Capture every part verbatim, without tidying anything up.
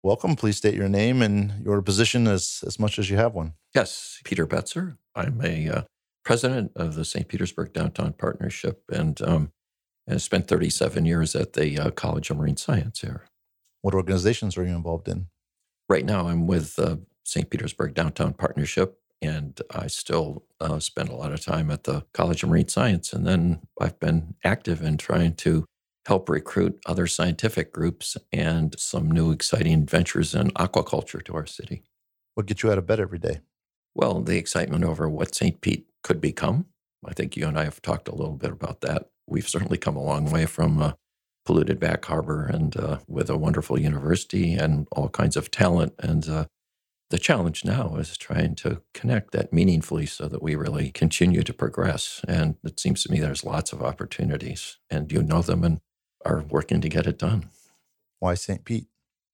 Welcome. Please state your name and your position as, as much as you have one. Yes, Peter Betzer. I'm a uh, president of the Saint Petersburg Downtown Partnership, and um, I spent thirty-seven years at the uh, College of Marine Science here. What organizations are you involved in? Right now, I'm with uh, Saint Petersburg Downtown Partnership, and I still uh, spend a lot of time at the College of Marine Science. And then I've been active in trying to help recruit other scientific groups and some new exciting ventures in aquaculture to our city. What gets you out of bed every day? Well, the excitement over what Saint Pete could become. I think you and I have talked a little bit about that. We've certainly come a long way from a polluted back harbor and uh, with a wonderful university and all kinds of talent. And uh, the challenge now is trying to connect that meaningfully so that we really continue to progress. And it seems to me there's lots of opportunities, and you know them and are working to get it done. Why Saint Pete?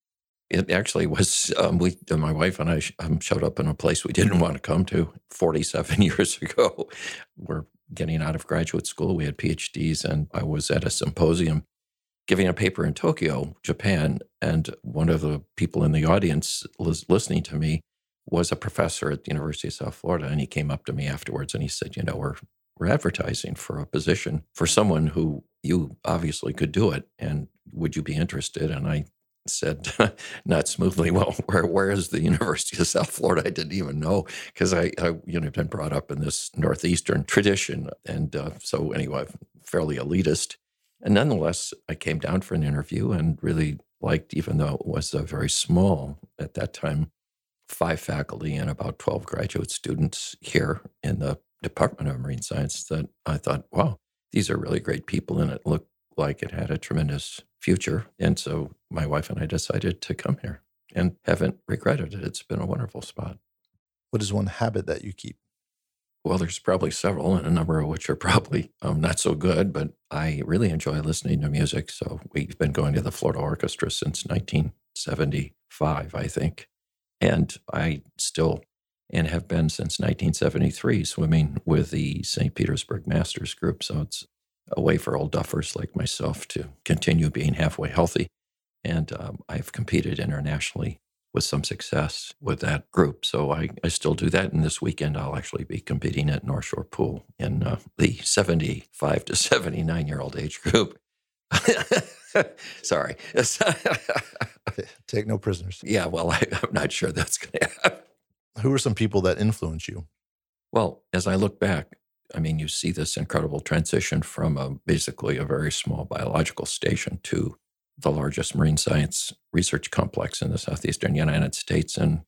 It actually was, um, we, my wife and I sh- um, showed up in a place we didn't want to come to forty-seven years ago. We're getting out of graduate school. We had P H Ds, and I was at a symposium giving a paper in Tokyo, Japan. And one of the people in the audience lis- listening to me was a professor at the University of South Florida. And he came up to me afterwards and he said, you know, we're, we're advertising for a position for someone who you obviously could do it. And would you be interested? And I said, not smoothly, well, where where is the University of South Florida? I didn't even know, because I, I, you know, been brought up in this Northeastern tradition. And uh, so anyway, fairly elitist. And nonetheless, I came down for an interview and really liked, even though it was a very small, at that time, five faculty and about twelve graduate students here in the Department of Marine Science, that I thought, wow, these are really great people. And it looked like it had a tremendous future. And so my wife and I decided to come here and haven't regretted it. It's been a wonderful spot. What is one habit that you keep? Well, there's probably several, and a number of which are probably um, not so good, but I really enjoy listening to music. So we've been going to the Florida Orchestra since nineteen seventy-five, I think. And I still, and have been since nineteen seventy-three, swimming with the Saint Petersburg Masters group. So it's a way for old duffers like myself to continue being halfway healthy. And um, I've competed internationally with some success with that group. So I, I still do that. And this weekend, I'll actually be competing at North Shore Pool in uh, the seventy-five to seventy-nine year old age group. Sorry. Take no prisoners. Yeah, well, I, I'm not sure that's going to happen. Who are some people that influence you? Well, as I look back, I mean, you see this incredible transition from a, basically a very small biological station to the largest marine science research complex in the southeastern United States. And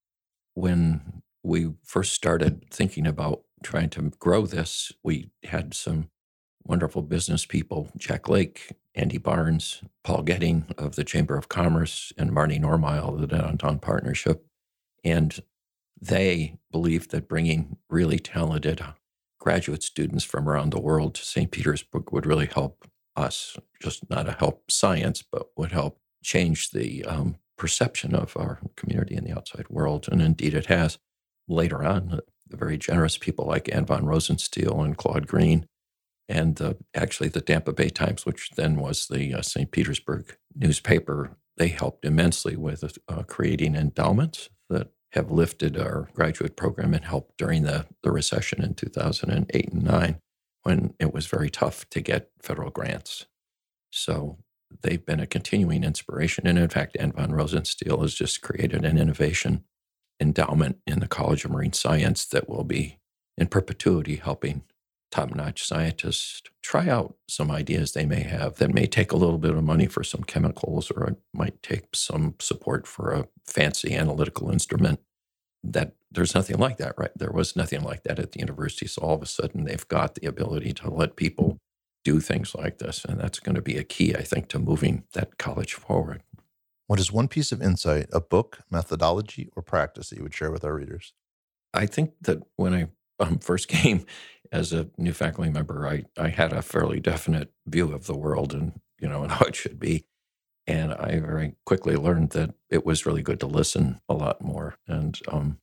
when we first started thinking about trying to grow this, we had some wonderful business people, Jack Lake, Andy Barnes, Paul Getting of the Chamber of Commerce, and Marty Normile of the Downtown Partnership. And they believed that bringing really talented graduate students from around the world to Saint Petersburg would really help us, just not to help science, but would help change the um, perception of our community in the outside world. And indeed it has. Later on, the very generous people like Anne von Rosenstiel and Claude Green, and uh, actually the Tampa Bay Times, which then was the uh, Saint Petersburg newspaper, they helped immensely with uh, creating endowments that have lifted our graduate program and helped during the, the recession in two thousand eight and nine, when it was very tough to get federal grants. So they've been a continuing inspiration. And in fact, Anne von Rosenstiel has just created an innovation endowment in the College of Marine Science that will be in perpetuity helping top-notch scientists try out some ideas they may have that may take a little bit of money for some chemicals, or it might take some support for a fancy analytical instrument. That there's nothing like that, right? There was nothing like that at the university. So all of a sudden they've got the ability to let people do things like this. And that's going to be a key, I think, to moving that college forward. What is one piece of insight, a book, methodology, or practice that you would share with our readers? I think that when I um, first came as a new faculty member, I, I had a fairly definite view of the world and, you know, and how it should be. And I very quickly learned that it was really good to listen a lot more and um,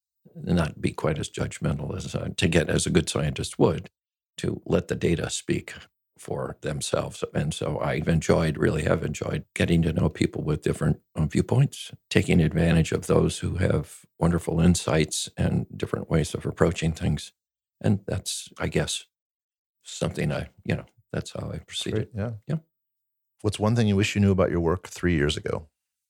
not be quite as judgmental as uh, to get as a good scientist would, to let the data speak for themselves. And so I've enjoyed, really have enjoyed getting to know people with different um, viewpoints, taking advantage of those who have wonderful insights and different ways of approaching things. And that's, I guess, something I, you know, that's how I proceeded. Great. Yeah. Yeah. What's one thing you wish you knew about your work three years ago?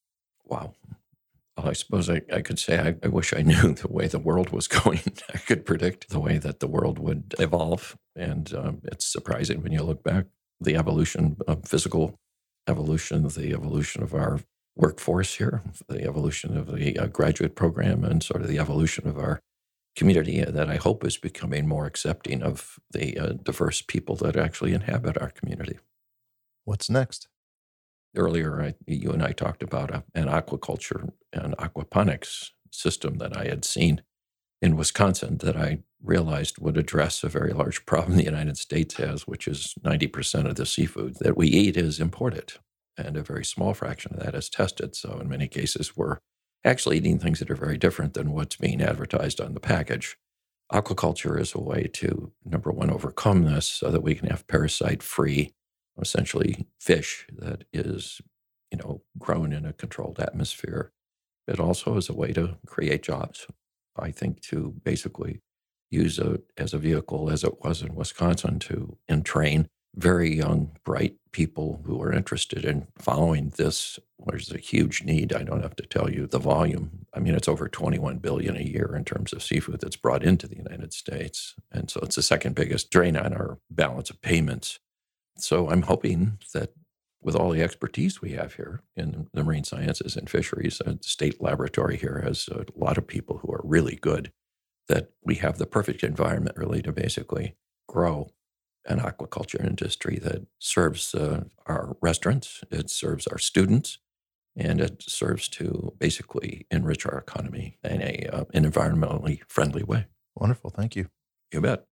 Wow. Well, I suppose I, I could say I, I wish I knew the way the world was going. I could predict the way that the world would evolve. And um, it's surprising when you look back, the evolution of physical evolution, the evolution of our workforce here, the evolution of the uh, graduate program, and sort of the evolution of our community that I hope is becoming more accepting of the uh, diverse people that actually inhabit our community. What's next? Earlier, I, you and I talked about a, an aquaculture and aquaponics system that I had seen in Wisconsin that I realized would address a very large problem the United States has, which is ninety percent of the seafood that we eat is imported, and a very small fraction of that is tested. So in many cases, we're actually eating things that are very different than what's being advertised on the package. Aquaculture is a way to, number one, overcome this so that we can have parasite-free, essentially fish that is, you know, grown in a controlled atmosphere. It also is a way to create jobs. I think to basically use it as a vehicle, as it was in Wisconsin, to entrain very young, bright people who are interested in following this. There's a huge need. I don't have to tell you the volume. I mean, it's over twenty-one billion dollars a year in terms of seafood that's brought into the United States. And so it's the second biggest drain on our balance of payments. So I'm hoping that with all the expertise we have here in the marine sciences and fisheries, uh, the state laboratory here has a lot of people who are really good, that we have the perfect environment really to basically grow an aquaculture industry that serves uh, our restaurants, it serves our students, and it serves to basically enrich our economy in a uh, an environmentally friendly way. Wonderful. Thank you. You bet.